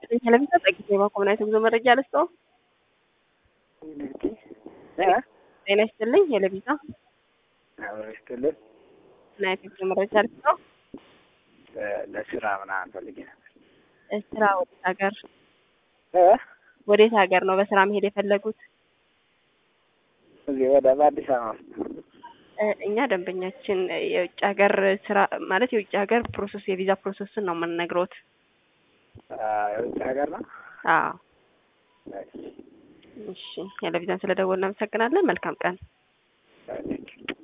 ለምሳ ጠቂት የማኮምናይት ጉዞ መረጃ ልስጠው። ጤና ይስጥልኝ። የለቢሳ ይስጥልን። ናይት ጉዞ መረጃ ልስጠው። ለስራ ምናምን ፈልጌ ነበር። ስራ ወዴት ሀገር ነው በስራ መሄድ የፈለጉት? እዚህ ወደ አዲስ አበባ። እኛ ደንበኛችን የውጭ ሀገር ስራ ማለት የውጭ ሀገር ፕሮሰስ የቪዛ ፕሮሰስን ነው የምንነግሮት። የውጭ ሀገር ነው። አዎ። እሺ፣ የለቢዛን ስለደወልን እናመሰግናለን። መልካም ቀን።